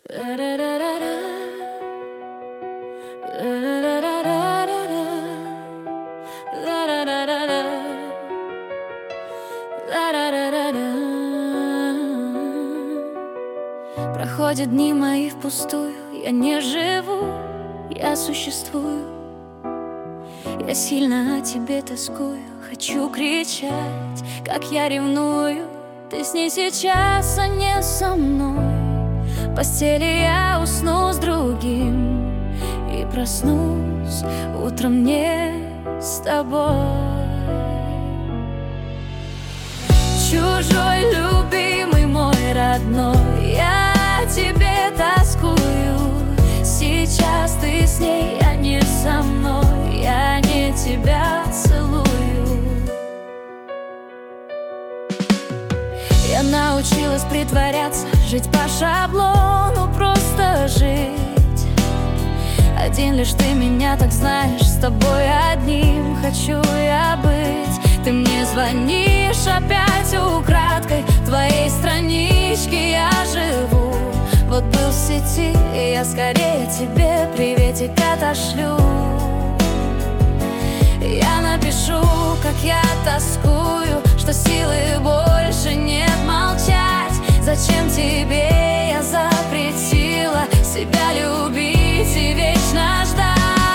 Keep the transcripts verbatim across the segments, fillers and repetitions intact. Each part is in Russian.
Проходят дни мои впустую, я не живу, я существую. Я сильно о тебе тоскую, хочу кричать, как я ревную. Ты с ней сейчас, а не со мной. В постели я усну с другим и проснусь утром не с тобой. Чужой, любимый мой родной, я тебе тоскую. Сейчас ты с ней, а не со мной. Я не тебя целую. Я научилась притворяться, жить по шаблону, просто жить. Один лишь ты меня так знаешь, с тобой одним хочу я быть. Ты мне звонишь опять украдкой, в твоей страничке я живу. Вот был в сети, и я скорее тебе приветик отошлю. Я напишу, как я тоскую, что силы больше нет молчать. Зачем тебе я запретила себя любить и вечно ждать?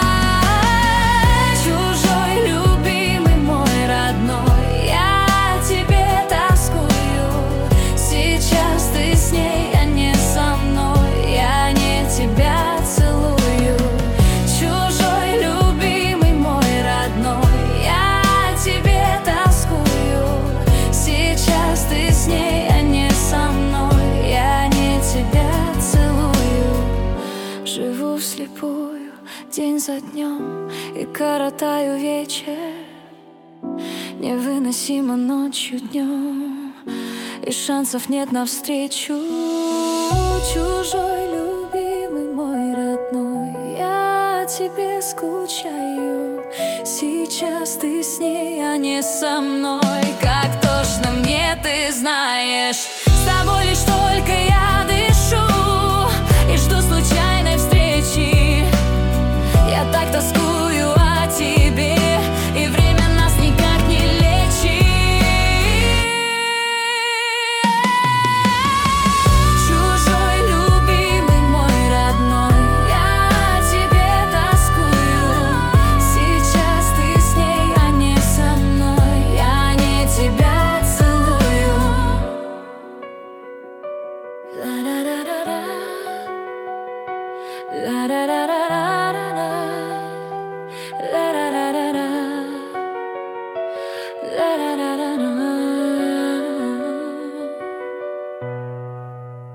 Чужой, любимый мой родной, я тебе тоскую. Сейчас ты с ней, а не со мной. Я не тебя целую. Чужой, любимый мой родной, я тебе тоскую. Сейчас ты с ней, а не со мной. Я не тебя целую. Живу вслепую день за днем и коротаю вечер. Невыносимо ночью, днем, и шансов нет навстречу. Чужой, любимый мой родной, я о тебе скучаю. Сейчас ты с ней, а не со мной. Как тошно мне, ты знаешь. С тобой лишь только я дышу и жду случайной встречи. Я так тоскую о тебе, и время нас никак не лечит. Чужой, любимый мой родной, я о тебе тоскую. Сейчас ты с ней, а не со мной. Я не тебя целую. La-da-da-da-da, la-da-da-da.